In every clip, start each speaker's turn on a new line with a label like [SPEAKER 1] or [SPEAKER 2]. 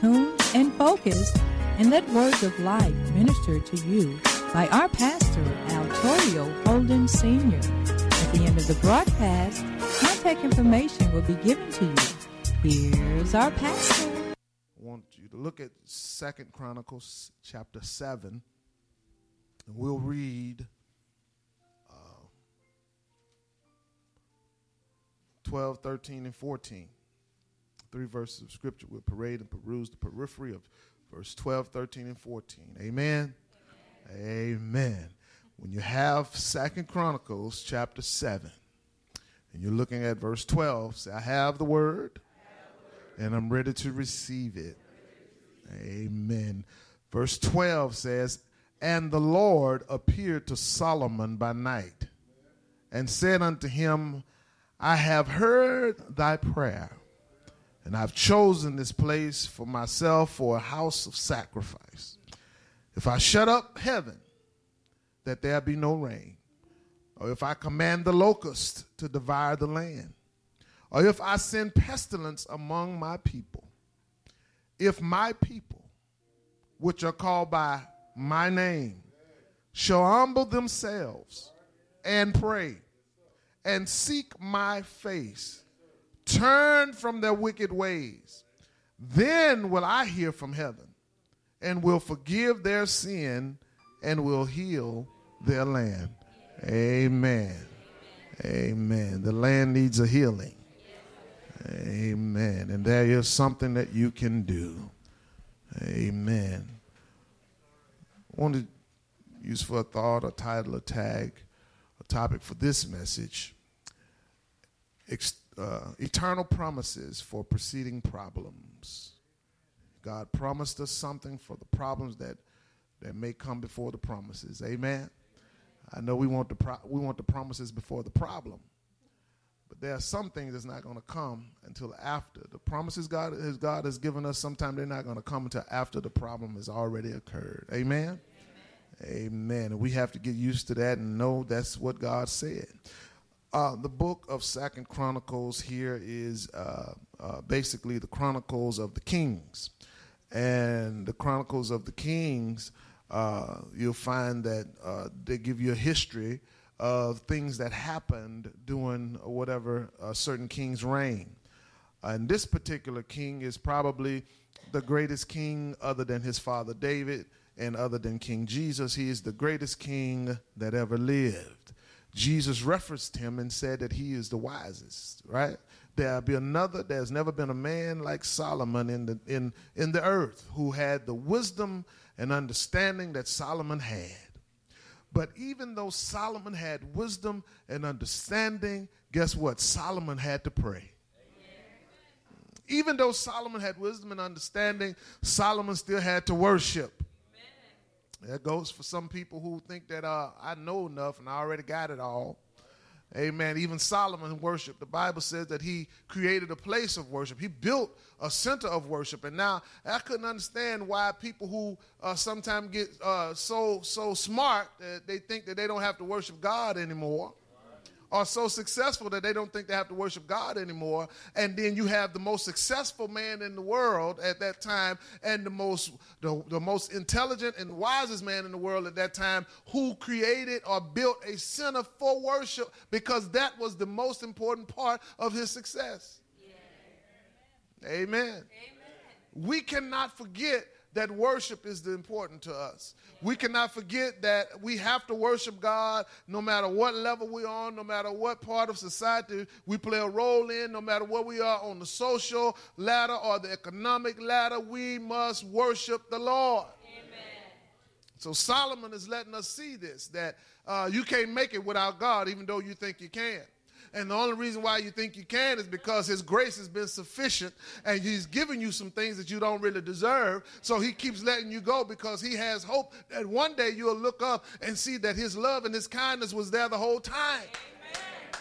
[SPEAKER 1] tuned and focused, and let words of life minister to you by our pastor, Al Torrio Holden Sr. At the end of the broadcast, contact information will be given to you. Here's our pastor.
[SPEAKER 2] I want you to look at 2 Chronicles chapter 7, and we'll read 12, 13, and 14. 3 verses of scripture. We'll parade and peruse the periphery of verse 12, 13, and 14. Amen? Amen. When you have 2 Chronicles chapter 7, and you're looking at verse 12, say, I have the word, and I'm ready to receive it. Amen. Verse 12 says, and the Lord appeared to Solomon by night, and said unto him, I have heard thy prayer, and I've chosen this place for myself for a house of sacrifice. If I shut up heaven, that there be no rain, or if I command the locust to devour the land, or if I send pestilence among my people, if my people, which are called by my name, shall humble themselves and pray and seek my face, turn from their wicked ways, then will I hear from heaven and will forgive their sin and will heal their land. Amen. Amen. The land needs a healing. Amen. And there is something that you can do. Amen. I want to use for a thought, a title, a tag, a topic for this message. Eternal promises for preceding problems. God promised us something for the problems that may come before the promises. Amen. I know we want the promises before the problem, but there are some things that's not going to come until after. The promises God has given us, sometimes they're not going to come until after the problem has already occurred. Amen. Amen. And we have to get used to that and know that's what God said. The book of 2 Chronicles here is basically the Chronicles of the Kings. And the Chronicles of the Kings, you'll find that they give you a history of things that happened during whatever certain king's reign. And this particular king is probably the greatest king other than his father David and other than King Jesus. He is the greatest king that ever lived. Jesus referenced him and said that he is the wisest, right? There's never been a man like Solomon in the earth who had the wisdom and understanding that Solomon had. But even though Solomon had wisdom and understanding, guess what? Solomon had to pray. Even though Solomon had wisdom and understanding, Solomon still had to worship. That goes for some people who think that I know enough and I already got it all. Amen. Even Solomon worshiped. The Bible says that he created a place of worship. He built a center of worship. And now I couldn't understand why people who sometimes get so smart that they think that they don't have to worship God anymore, are so successful that they don't think they have to worship God anymore. And then you have the most successful man in the world at that time and the most intelligent and wisest man in the world at that time who created or built a center for worship because that was the most important part of his success. Yeah. Amen. Amen. We cannot forget that worship is important to us. We cannot forget that we have to worship God no matter what level we're on, no matter what part of society we play a role in, no matter where we are on the social ladder or the economic ladder, we must worship the Lord. Amen. So Solomon is letting us see this, that you can't make it without God even though you think you can. And the only reason why you think you can is because his grace has been sufficient and he's given you some things that you don't really deserve. So he keeps letting you go because he has hope that one day you'll look up and see that his love and his kindness was there the whole time. Amen.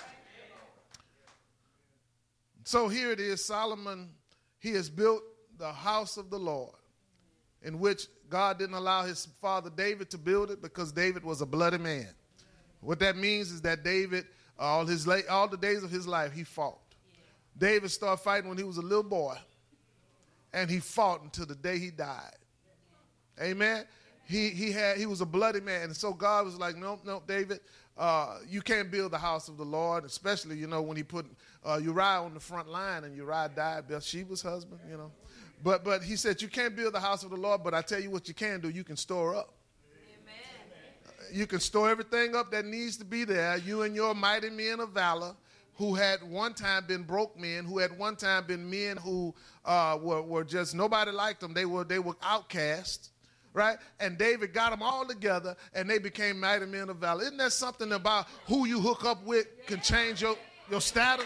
[SPEAKER 2] So here it is, Solomon, he has built the house of the Lord, in which God didn't allow his father David to build it because David was a bloody man. What that means is that David, all the days of his life, he fought. Yeah. David started fighting when he was a little boy. and he fought until the day he died. Amen. He was a bloody man. And so God was like, no, David, you can't build the house of the Lord, especially, when he put Uriah on the front line and Uriah died, Bathsheba's husband, But he said, you can't build the house of the Lord, but I tell you what you can do. You can store up. Amen. You can store everything up that needs to be there. You and your mighty men of valor who had one time been broke men, who had one time been men who were just, nobody liked them. They were outcasts. Right? And David got them all together, and they became mighty men of valor. Isn't that something about who you hook up with can change your status?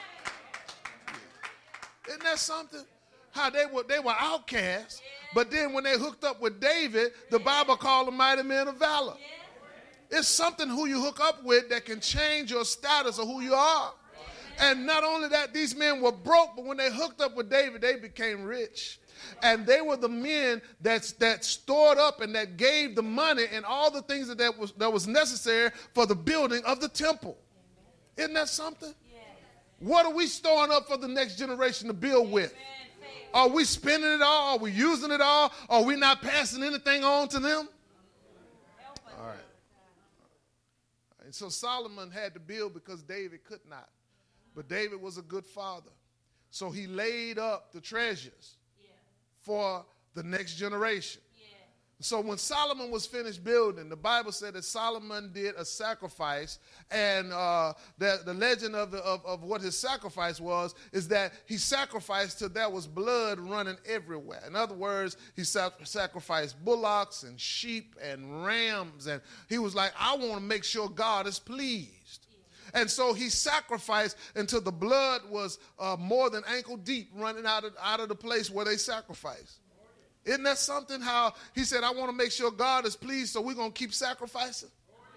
[SPEAKER 2] Isn't that something? How they were outcasts, but then when they hooked up with David, the Bible called them mighty men of valor. It's something who you hook up with that can change your status of who you are. And not only that, these men were broke, but when they hooked up with David, they became rich. And they were the men that stored up and that gave the money and all the things that was necessary for the building of the temple. Isn't that something? What are we storing up for the next generation to build with? Are we spending it all? Are we using it all? Are we not passing anything on to them? All right. And so Solomon had to build because David could not. But David was a good father. So he laid up the treasures for the next generation. So when Solomon was finished building, the Bible said that Solomon did a sacrifice, and the legend of what his sacrifice was is that he sacrificed till there was blood running everywhere. In other words, he sacrificed bullocks and sheep and rams, and he was like, I want to make sure God is pleased. And so he sacrificed until the blood was more than ankle deep running out of the place where they sacrificed. Isn't that something how he said, I want to make sure God is pleased, so we're going to keep sacrificing?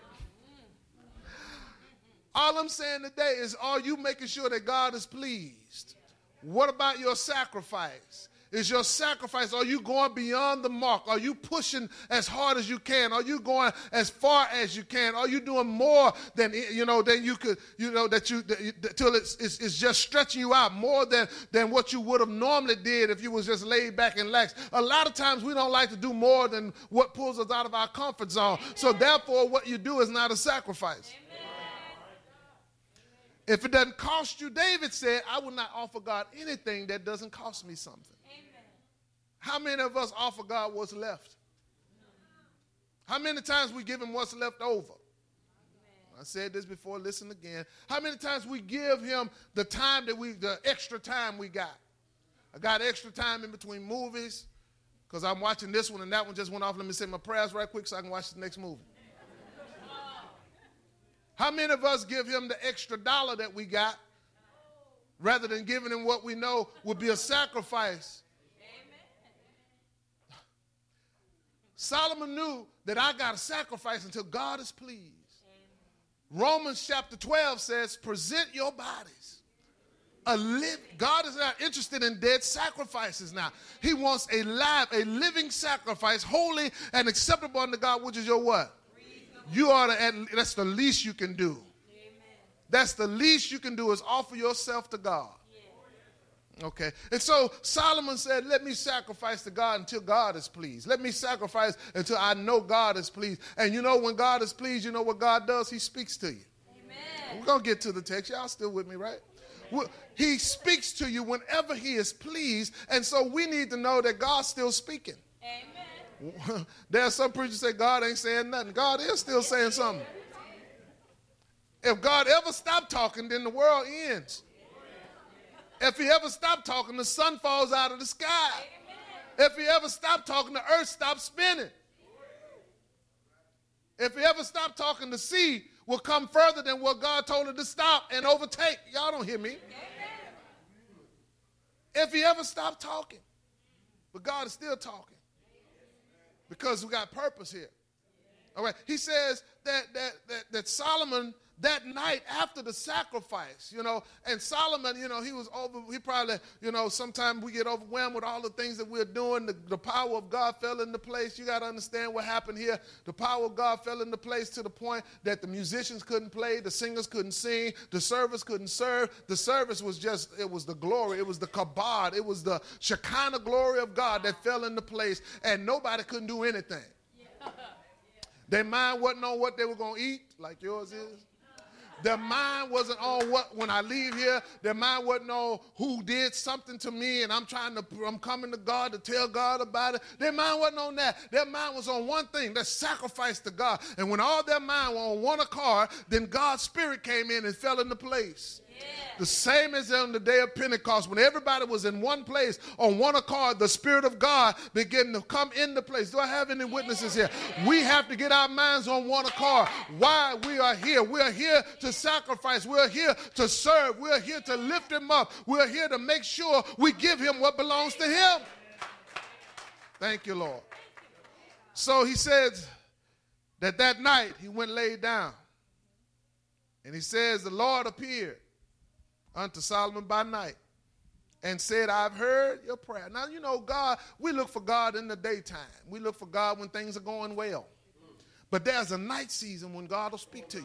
[SPEAKER 2] All I'm saying today is, are you making sure that God is pleased? What about your sacrifice? Is your sacrifice, are you going beyond the mark? Are you pushing as hard as you can? Are you going as far as you can? Are you doing more than you could, till it's just stretching you out more than what you would have normally did if you was just laid back and lax? A lot of times we don't like to do more than what pulls us out of our comfort zone. Amen. So therefore what you do is not a sacrifice. Amen. If it doesn't cost you, David said, I will not offer God anything that doesn't cost me something. How many of us offer God what's left? How many times we give him what's left over? I said this before, listen again. How many times we give him the time the extra time we got? I got extra time in between movies because I'm watching this one and that one just went off. Let me say my prayers right quick so I can watch the next movie. How many of us give him the extra dollar that we got rather than giving him what we know would be a sacrifice? Solomon knew that I got to sacrifice until God is pleased. Amen. Romans chapter 12 says, present your bodies. God is not interested in dead sacrifices now. He wants a living sacrifice, holy and acceptable unto God, which is your what? That's the least you can do. Amen. That's the least you can do is offer yourself to God. Okay, and so Solomon said, let me sacrifice to God until God is pleased. Let me sacrifice until I know God is pleased. And when God is pleased, you know what God does? He speaks to you. Amen. We're going to get to the text. Y'all still with me, right? He speaks to you whenever he is pleased. And so we need to know that God's still speaking. Amen. There are some preachers say God ain't saying nothing. God is still saying something. If God ever stopped talking, then the world ends. If he ever stopped talking, the sun falls out of the sky. Amen. If he ever stopped talking, the earth stops spinning. If he ever stopped talking, the sea will come further than what God told it to stop and overtake. Y'all don't hear me. Amen. If he ever stopped talking, but God is still talking because we got purpose here. All right. He says that Solomon, that night after the sacrifice, and Solomon, he probably, sometimes we get overwhelmed with all the things that we're doing. The power of God fell into place. You got to understand what happened here. The power of God fell into place to the point that the musicians couldn't play, the singers couldn't sing, the servers couldn't serve. The service was it was the glory, it was the kabod, it was the Shekinah glory of God that fell into place, and nobody couldn't do anything. Their mind wasn't on what they were going to eat, like yours is. Their mind wasn't on when I leave here. Their mind wasn't on who did something to me and I'm coming to God to tell God about it. Their mind wasn't on that. Their mind was on one thing, that sacrifice to God. And when all their mind was on one accord, then God's Spirit came in and fell into place. The same as on the day of Pentecost, when everybody was in one place on one accord, the Spirit of God began to come into place. Do I have any witnesses here? We have to get our minds on one accord. Why we are here? We are here to sacrifice. We are here to serve. We are here to lift him up. We are here to make sure we give him what belongs to him. Thank you, Lord. So he says that night he went and laid down. And he says the Lord appeared unto Solomon by night and said, I've heard your prayer. Now, God, we look for God in the daytime. We look for God when things are going well. But there's a night season when God will speak to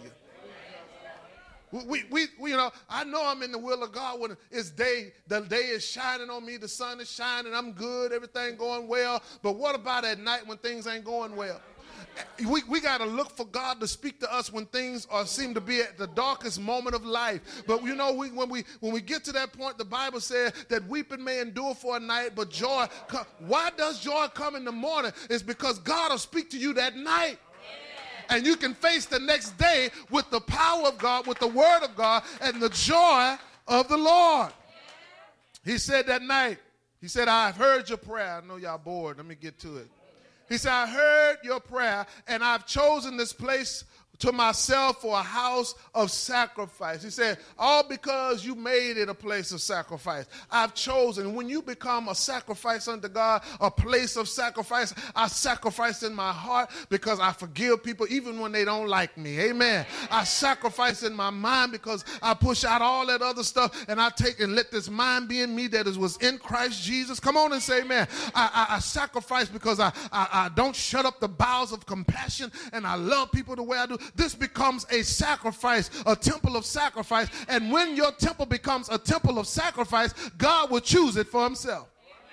[SPEAKER 2] you. I know I'm in the will of God when it's day. The day is shining on me. The sun is shining. I'm good. Everything going well. But what about at night when things ain't going well? We got to look for God to speak to us when things seem to be at the darkest moment of life. But when we get to that point, the Bible says that weeping may endure for a night, but joy. Why does joy come in the morning? It's because God will speak to you that night. And you can face the next day with the power of God, with the word of God, and the joy of the Lord. He said that night, he said, I've heard your prayer. I know y'all bored. Let me get to it. He said, I heard your prayer, and I've chosen this place to myself for a house of sacrifice. He said, all because you made it a place of sacrifice. I've chosen. When you become a sacrifice unto God, a place of sacrifice, I sacrifice in my heart because I forgive people even when they don't like me. Amen. I sacrifice in my mind because I push out all that other stuff and I take and let this mind be in me that was in Christ Jesus. Come on and say amen. I sacrifice because I don't shut up the bowels of compassion and I love people the way I do. This becomes a sacrifice, a temple of sacrifice. And when your temple becomes a temple of sacrifice, God will choose it for himself.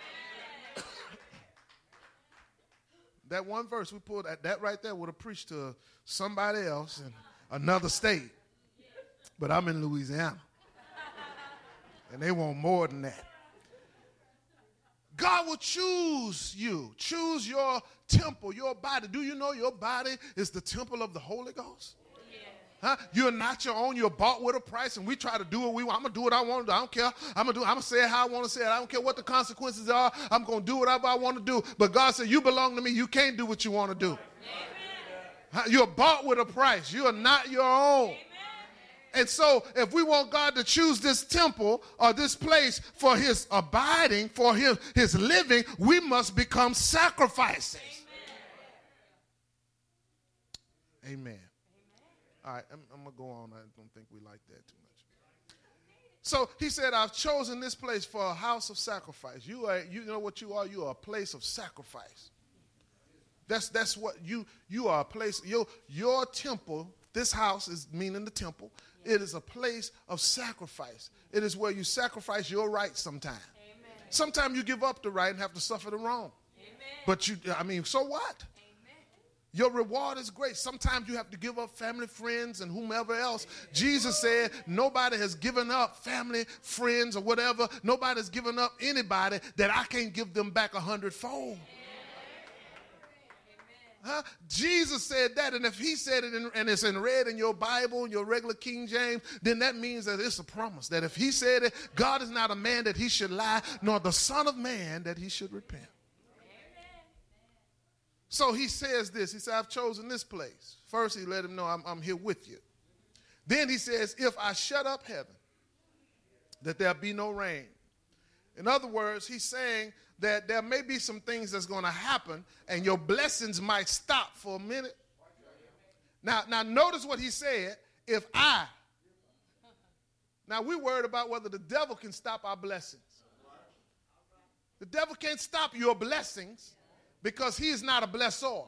[SPEAKER 2] That one verse we pulled, that right there would have preached to somebody else in another state. But I'm in Louisiana. And they want more than that. God will choose you. Choose your temple, your body. Do you know your body is the temple of the Holy Ghost? Huh? You're not your own. You're bought with a price, and we try to do what we want. I'm going to do what I want to do. I don't care. I'm going to say it how I want to say it. I don't care what the consequences are. I'm going to do whatever I want to do. But God said, you belong to me. You can't do what you want to do. Amen. You're bought with a price. You are not your own. Amen. And so if we want God to choose this temple or this place for his abiding, for his living, we must become sacrifices. Amen. Amen. All right, I'm going to go on. I don't think we like that too much. So he said, I've chosen this place for a house of sacrifice. You know what you are? You are a place of sacrifice. That's what you are, a place. Your temple, this house is meaning the temple. It is a place of sacrifice. It is where you sacrifice your rights sometimes. Sometimes you give up the right and have to suffer the wrong. Amen. But so what? Amen. Your reward is great. Sometimes you have to give up family, friends, and whomever else. Jesus said nobody has given up family, friends, or whatever. Nobody's given up anybody that I can't give them back 100-fold. Huh? Jesus said that, and if he said it and it's in red in your Bible, your regular King James, then that means that it's a promise. That if he said it, God is not a man that he should lie, nor the son of man that he should repent. Amen. So he says this. He said, I've chosen this place. First, he let him know I'm here with you. Then he says, if I shut up heaven, that there'll be no rain. In other words, he's saying that there may be some things that's going to happen and your blessings might stop for a minute. Now notice what he said, if I. Now we worried about whether the devil can stop our blessings. The devil can't stop your blessings because he is not a blessor.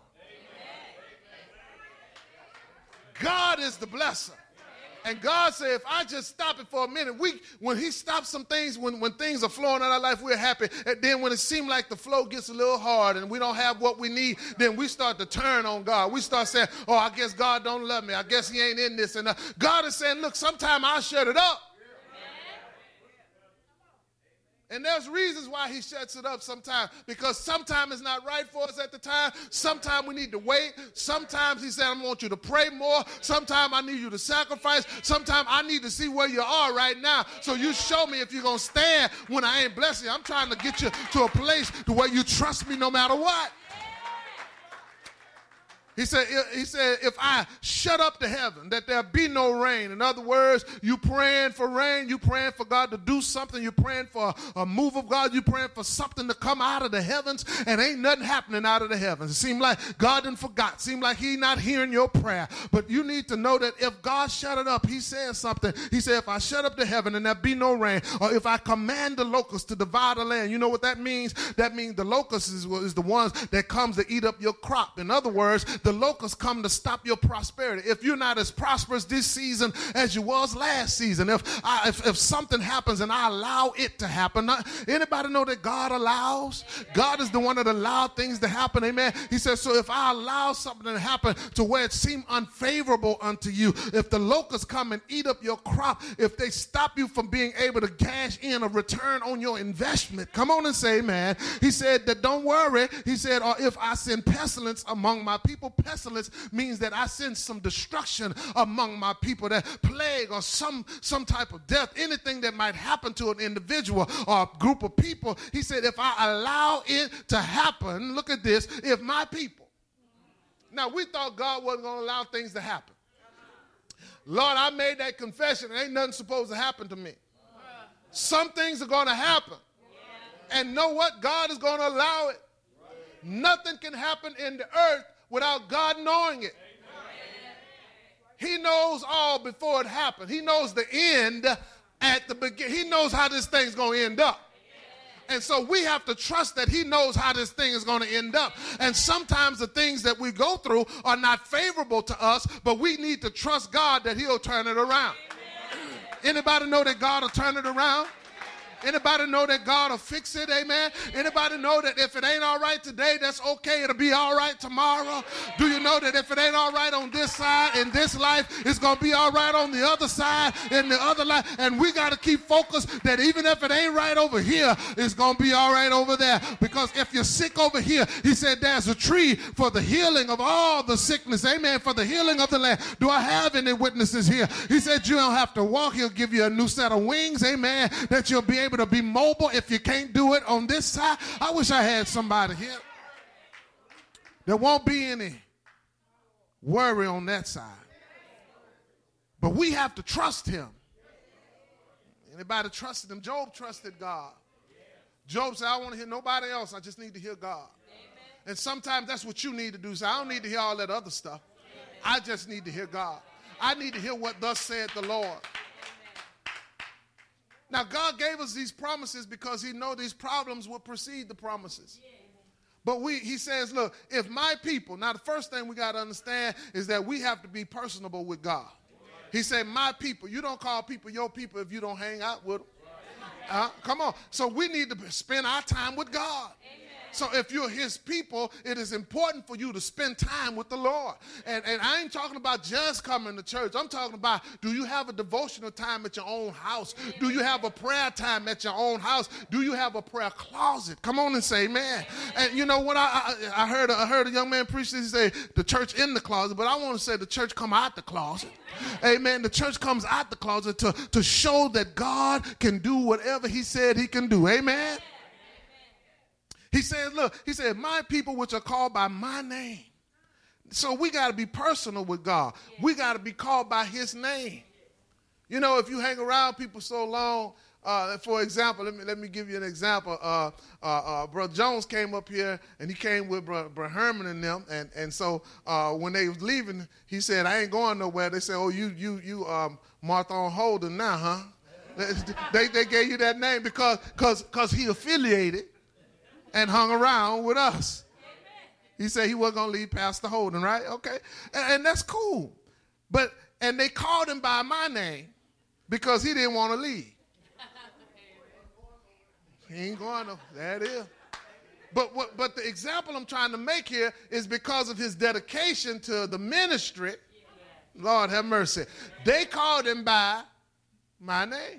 [SPEAKER 2] God is the blesser. And God said, if I just stop it for a minute, when he stops some things, when things are flowing out of our life, we're happy. And then when it seems like the flow gets a little hard and we don't have what we need, then we start to turn on God. We start saying, oh, I guess God don't love me. I guess he ain't in this. And God is saying, look, sometime I'll shut it up. And there's reasons why he shuts it up sometimes, because sometimes it's not right for us at the time. Sometimes we need to wait. Sometimes he said, I want you to pray more. Sometimes I need you to sacrifice. Sometimes I need to see where you are right now. So you show me if you're going to stand when I ain't blessing you. I'm trying to get you to a place to where you trust me no matter what. He said, if I shut up the heaven, that there be no rain. In other words, you praying for rain, you praying for God to do something, you praying for a move of God, you praying for something to come out of the heavens, and ain't nothing happening out of the heavens. It seems like God done forgot. It seems like he not hearing your prayer. But you need to know that if God shut it up, he said something. He said, if I shut up the heaven and there be no rain, or if I command the locusts to devour the land, you know what that means? That means the locusts is the ones that comes to eat up your crop. In other words, the locusts come to stop your prosperity. If you're not as prosperous this season as you was last season, if something happens and I allow it to happen, anybody know that God allows? God is the one that allowed things to happen, amen? He says, so if I allow something to happen to where it seemed unfavorable unto you, if the locusts come and eat up your crop, if they stop you from being able to cash in a return on your investment, come on and say, man. He said that don't worry. He said, or if I send pestilence among my people, pestilence means that I send some destruction among my people, that plague or some type of death, anything that might happen to an individual or a group of people. He said, if I allow it to happen, look at this, if my people. Now, we thought God wasn't going to allow things to happen. Lord, I made that confession. Ain't nothing supposed to happen to me. Some things are going to happen. And know what? God is going to allow it. Nothing can happen in the earth without God knowing it. He knows all before it happened. He knows the end at the beginning. He knows how this thing's going to end up. And so we have to trust that he knows how this thing is going to end up. And sometimes the things that we go through are not favorable to us, but we need to trust God that he'll turn it around. Anybody know that God will turn it around? Anybody know that God will fix it? Amen. Anybody know that if it ain't all right today, that's okay. It'll be all right tomorrow. Do you know that if it ain't all right on this side in this life, it's going to be all right on the other side in the other life? And we got to keep focused that even if it ain't right over here, it's going to be all right over there. Because if you're sick over here, he said there's a tree for the healing of all the sickness. Amen. For the healing of the land. Do I have any witnesses here? He said you don't have to walk. He'll give you a new set of wings. Amen. That you'll be able to be mobile if you can't do it on this side. I wish I had somebody here. There won't be any worry on that side. But we have to trust him. Anybody trusted him? Job trusted God. Job said, I don't want to hear nobody else. I just need to hear God. And sometimes that's what you need to do. So I don't need to hear all that other stuff. I just need to hear God. I need to hear what thus said the Lord. Now, God gave us these promises because he knows these problems will precede the promises. But he says, look, if my people, now the first thing we got to understand is that we have to be personable with God. He said, my people. You don't call people your people if you don't hang out with them. Come on. So we need to spend our time with God. So if you're his people, it is important for you to spend time with the Lord. And I ain't talking about just coming to church. I'm talking about, do you have a devotional time at your own house? Do you have a prayer time at your own house? Do you have a prayer closet? Come on and say amen. And you know what? I heard a young man preach this. He said the church in the closet, but I want to say the church come out the closet. Amen. The church comes out the closet to show that God can do whatever he said he can do. Amen. He said, look, he said, my people which are called by my name. So we got to be personal with God. We got to be called by his name. You know, if you hang around people so long, For example, let me give you an example. Brother Jones came up here, and he came with Brother Herman and them, and so when they was leaving, he said, "I ain't going nowhere." They said, "Oh, you Marthon Holden now, huh?" they gave you that name because he affiliated and hung around with us. He said he wasn't going to leave Pastor Holden, right? Okay, and that's cool. And they called him by my name because he didn't want to leave. He ain't going to. That is. But the example I'm trying to make here is because of his dedication to the ministry. Lord have mercy. They called him by my name.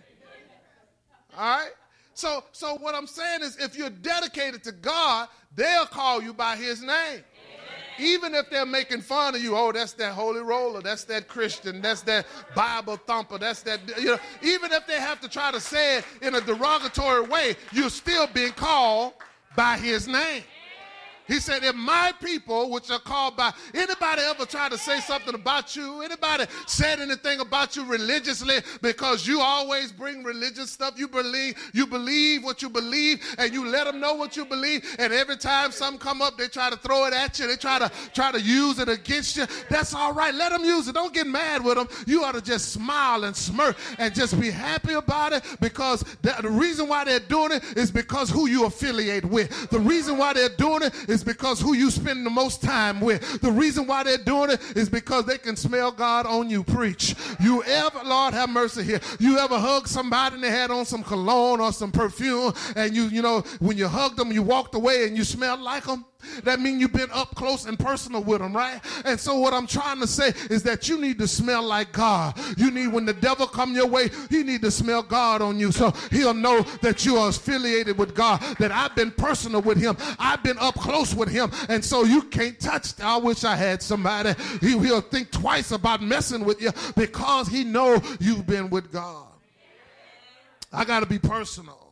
[SPEAKER 2] All right? So what I'm saying is if you're dedicated to God, they'll call you by his name. Even if they're making fun of you, oh, that's that holy roller, that's that Christian, that's that Bible thumper, that's that, even if they have to try to say it in a derogatory way, you're still being called by his name. He said, if my people, which are called by, anybody ever try to say something about you? Anybody said anything about you religiously because you always bring religious stuff? You believe what you believe, and you let them know what you believe, and every time something come up, they try to throw it at you. They try to use it against you. That's all right. Let them use it. Don't get mad with them. You ought to just smile and smirk and just be happy about it because the reason why they're doing it is because who you affiliate with. The reason why they're doing it is because who you spend the most time with. The reason why they're doing it is because they can smell God on you preach. You ever, Lord have mercy here, you ever hug somebody and they had on some cologne or some perfume, and you know, when you hugged them, you walked away and you smelled like them? That means you've been up close and personal with them, right? And so what I'm trying to say is that you need to smell like God. You need, when the devil come your way, you need to smell God on you so he'll know that you are affiliated with God, that I've been personal with him. I've been up close with him, and so you can't touch. I wish I had somebody. He'll think twice about messing with you because he know you've been with God. I got to be personal.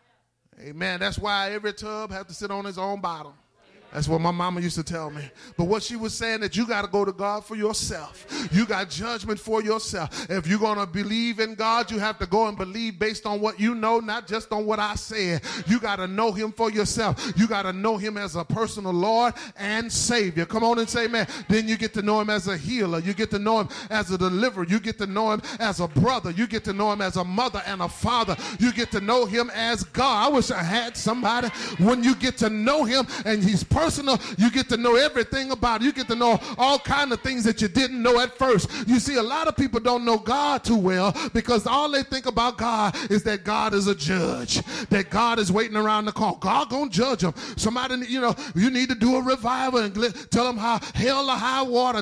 [SPEAKER 2] Amen. That's why every tub has to sit on its own bottom. That's what my mama used to tell me. But what she was saying, that you got to go to God for yourself. You got judgment for yourself. If you're going to believe in God, you have to go and believe based on what you know, not just on what I said. You got to know him for yourself. You got to know him as a personal Lord and Savior. Come on and say amen. Then you get to know him as a healer. You get to know him as a deliverer. You get to know him as a brother. You get to know him as a mother and a father. You get to know him as God. I wish I had somebody. When you get to know him and he's personal, you get to know everything about it. You get to know all kinds of things that you didn't know at first. You see, a lot of people don't know God too well because all they think about God is that God is a judge, that God is waiting around the corner. God gonna judge them. Somebody, you need to do a revival and tell them how hell or high water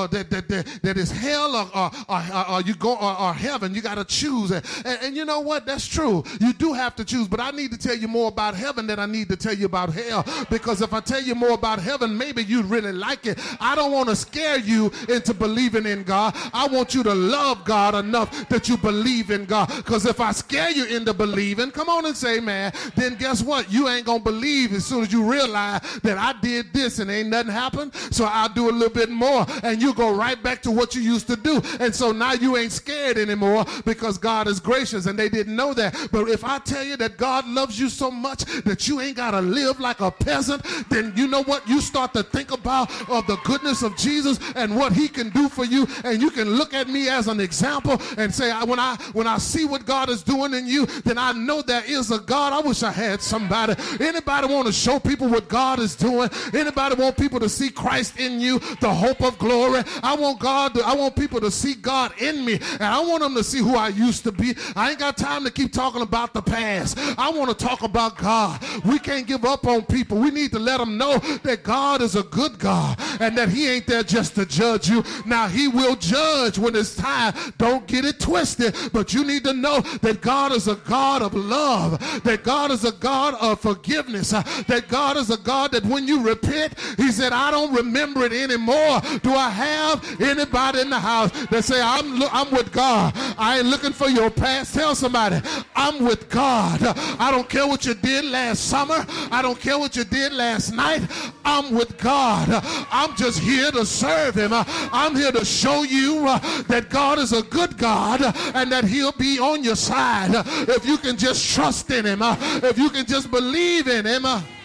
[SPEAKER 2] that is hell or you go or heaven. You got to choose. And you know what? That's true. You do have to choose. But I need to tell you more about heaven than I need to tell you about hell, because if I tell you more about heaven, maybe you'd really like it. I don't want to scare you into believing in God. I want you to love God enough that you believe in God, because if I scare you into believing, come on and say, man, then guess what? You ain't gonna believe as soon as you realize that I did this and ain't nothing happened, so I'll do a little bit more, and you go right back to what you used to do. And so now you ain't scared anymore because God is gracious, and they didn't know that. But if I tell you that God loves you so much that you ain't gotta live like a peasant, then you know what? You start to think about of the goodness of Jesus and what he can do for you, and you can look at me as an example and say, when I see what God is doing in you, then I know there is a God. I wish I had somebody. Anybody want to show people what God is doing? Anybody want people to see Christ in you, the hope of glory? I want people to see God in me, and I want them to see who I used to be. I ain't got time to keep talking about the past. I want to talk about God. We can't give up on people. We need to let them know that God is a good God and that he ain't there just to judge you. Now, he will judge when it's time. Don't get it twisted, but you need to know that God is a God of love, that God is a God of forgiveness, that God is a God that when you repent, he said, I don't remember it anymore. Do I have anybody in the house that say, I'm with God? I ain't looking for your past. Tell somebody, I'm with God. I don't care what you did last summer. I don't care what you did last night. I'm with God. I'm I'm just here to serve him. I'm here to show you that God is a good God and that he'll be on your side if you can just trust in him, if you can just believe in him.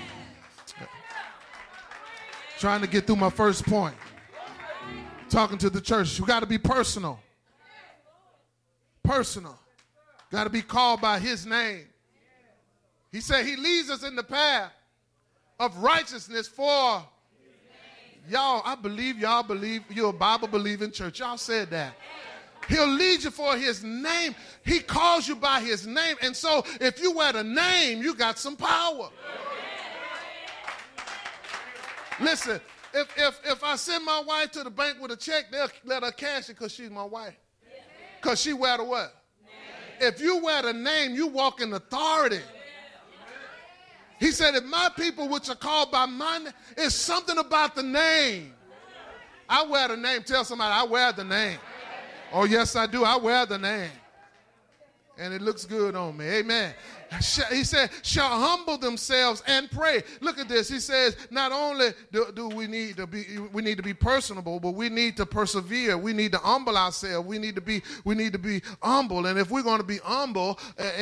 [SPEAKER 2] Trying to get through my first point. Talking to the church. We got to be personal. Personal. Got to be called by his name. He said he leads us in the path of righteousness for y'all. I believe y'all believe you're a Bible believing church. Y'all said that. He'll lead you for his name. He calls you by his name. And so if you wear the name, you got some power. Listen, if I send my wife to the bank with a check, they'll let her cash it because she's my wife. Because she wear the what? If you wear the name, you walk in authority. He said, if my people which are called by my name, it's something about the name. I wear the name. Tell somebody, I wear the name. Oh, yes, I do. I wear the name. And it looks good on me. Amen. He said, shall humble themselves and pray. Look at this. He says, not only do we need to be personable, but we need to persevere. We need to humble ourselves. We need to be humble. And if we're going to be humble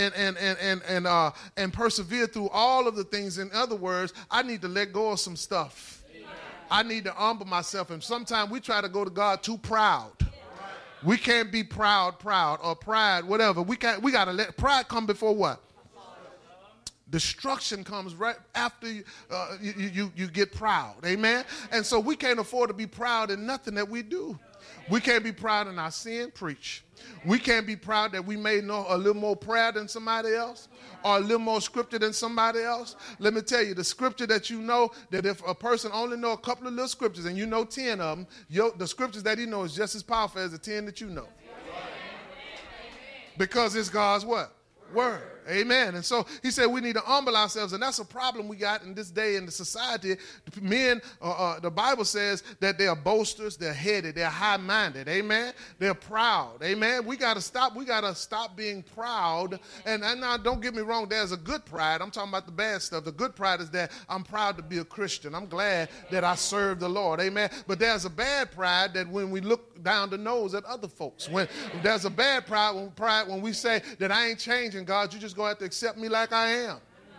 [SPEAKER 2] and persevere through all of the things, in other words, I need to let go of some stuff. I need to humble myself. And sometimes we try to go to God too proud. We can't be proud or pride, whatever. We got to let pride come before what? Destruction comes right after you get proud. Amen? And so we can't afford to be proud in nothing that we do. We can't be proud in our sin, preach. We can't be proud that we may know a little more prayer than somebody else or a little more scripture than somebody else. Let me tell you, the scripture that you know, that if a person only know a couple of little scriptures and you know 10 of them, the scriptures that he knows is just as powerful as the 10 that you know. Because it's God's what? Word. Amen. And so he said we need to humble ourselves, and that's a problem we got in this day in the society. Men, the Bible says that they are boasters, they're headed, they're high-minded. Amen. They're proud. Amen. We got to stop. We got to stop being proud. And now, don't get me wrong. There's a good pride. I'm talking about the bad stuff. The good pride is that I'm proud to be a Christian. I'm glad that I serve the Lord. Amen. But there's a bad pride that when we look down the nose at other folks. When there's a bad pride when we say that I ain't changing, God, you just going to have to accept me like I am.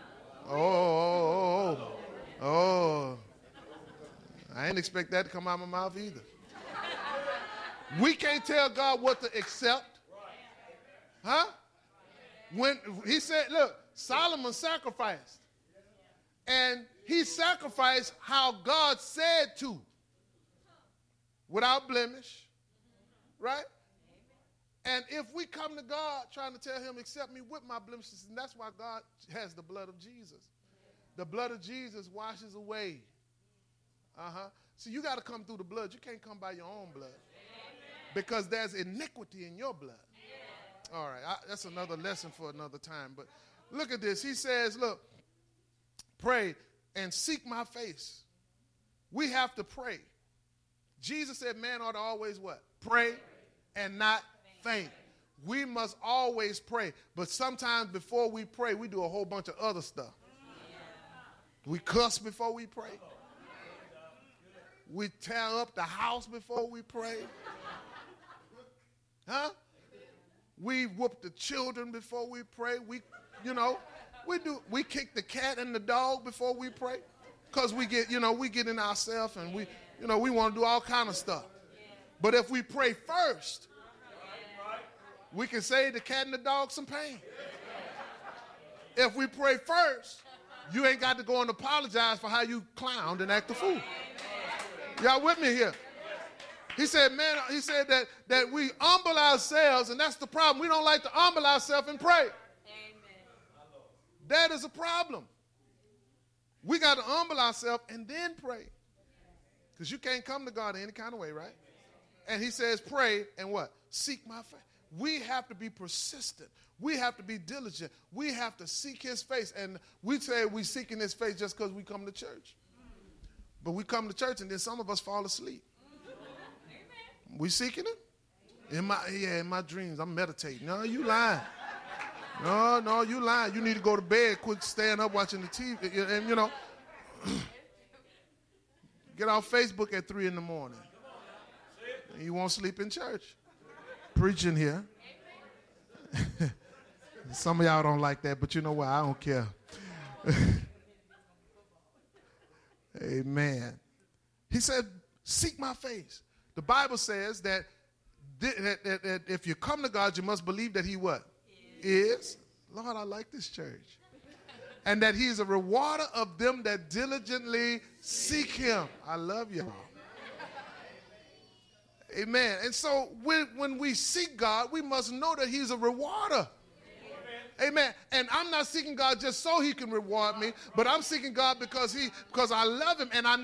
[SPEAKER 2] Oh. I didn't expect that to come out of my mouth either. We can't tell God what to accept. Huh? When he said, look, Solomon sacrificed. And he sacrificed how God said to. Without blemish. Right? And if we come to God trying to tell him, accept me with my blemishes, and that's why God has the blood of Jesus. The blood of Jesus washes away. So you got to come through the blood. You can't come by your own blood. Because there's iniquity in your blood. All right, that's another lesson for another time. But look at this. He says, look, pray and seek my face. We have to pray. Jesus said man ought to always what? Pray and not faint. We must always pray, but sometimes before we pray, we do a whole bunch of other stuff. We cuss before we pray. We tear up the house before we pray. Huh? We whoop the children before we pray. We kick the cat and the dog before we pray, because we get in ourselves and we want to do all kind of stuff. But if we pray first, we can save the cat and the dog some pain. If we pray first, you ain't got to go and apologize for how you clowned and act a fool. Y'all with me here? He said, that we humble ourselves, and that's the problem. We don't like to humble ourselves and pray. That is a problem. We got to humble ourselves and then pray. Because you can't come to God in any kind of way, right? And he says, pray and what? Seek my face. We have to be persistent. We have to be diligent. We have to seek his face. And we say we're seeking his face just because we come to church. But we come to church and then some of us fall asleep. We seeking him? In my dreams, I'm meditating. No, you lying. No, you lying. You need to go to bed, quit staying up watching the TV. And Get off Facebook at 3 in the morning. And you won't sleep in church. Preaching here. Some of y'all don't like that, but you know what? I don't care. Amen. He said, seek my face. The Bible says that if you come to God, you must believe that he what? Is. Lord, I like this church. And that he is a rewarder of them that diligently seek him. I love y'all. Amen. And so when we seek God, we must know that he's a rewarder. Amen. And I'm not seeking God just so he can reward me, but I'm seeking God because I love him and I